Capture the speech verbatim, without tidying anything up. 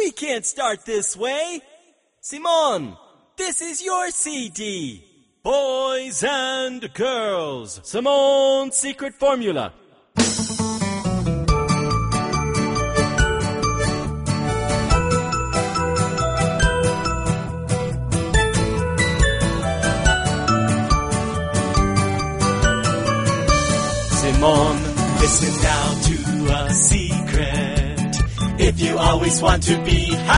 We can't start this way. Simon, this is your C D. Boys and girls, Simon's secret formula. Simon, listen now to a secret. If you always want to be happy,